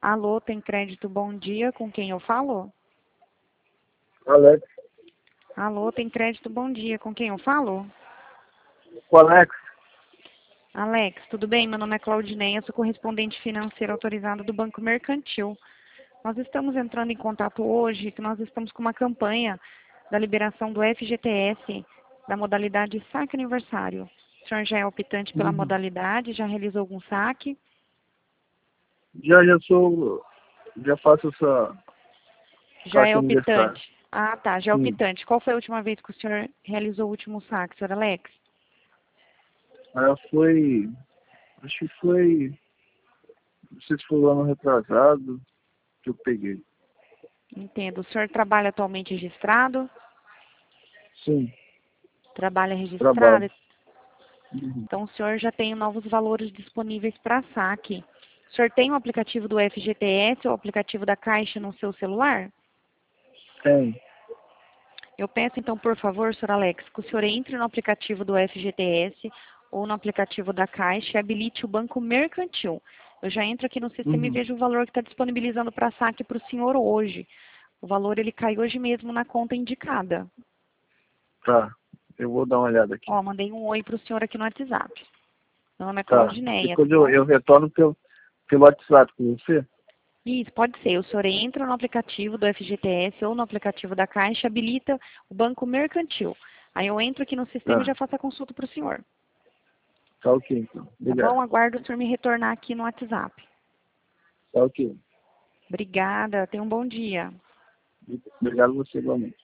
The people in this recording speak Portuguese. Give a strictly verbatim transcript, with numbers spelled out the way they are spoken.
Alô, tem crédito, bom dia, com quem eu falo? Alex. Alô, tem crédito, bom dia, com quem eu falo? O Alex. Alex, tudo bem? Meu nome é Claudineia, sou correspondente financeira autorizada do Banco Mercantil. Nós estamos entrando em contato hoje, que nós estamos com uma campanha da liberação do F G T S, da modalidade saque aniversário. O senhor já é optante pela Uhum. modalidade, já realizou algum saque? Já, já sou, já faço essa Já é saque aniversário. optante. Ah, tá, já é Sim. optante. Qual foi a última vez que o senhor realizou o último saque, senhor Alex? Aí foi, acho que foi, não sei se foi o ano retrasado que eu peguei. Entendo. O senhor trabalha atualmente registrado? Sim, Trabalha trabalho. registrado? Uhum. Então, o senhor já tem novos valores disponíveis para saque. O senhor tem o aplicativo do F G T S ou o aplicativo da Caixa no seu celular? Tem. Eu peço, então, por favor, senhor Alex, que o senhor entre no aplicativo do F G T S ou no aplicativo da Caixa e habilite o Banco Mercantil. Eu já entro aqui no sistema e Uhum. vejo o valor que está disponibilizando para saque para o senhor hoje. O valor, ele cai hoje mesmo na conta indicada. Tá, eu vou dar uma olhada aqui. Ó, mandei um oi para o senhor aqui no WhatsApp. Meu nome é Tá, Claudineia, tá depois eu, bom? eu retorno pelo, pelo WhatsApp com você. Isso, pode ser. O senhor entra no aplicativo do F G T S ou no aplicativo da Caixa, habilita o Banco Mercantil. Aí eu entro aqui no sistema e Tá, já faço a consulta para o senhor. tá ok então. Tá bom? Obrigado. Aguardo o senhor me retornar aqui no WhatsApp. Tá ok. Obrigada. Tenha um bom dia. Obrigado você igualmente.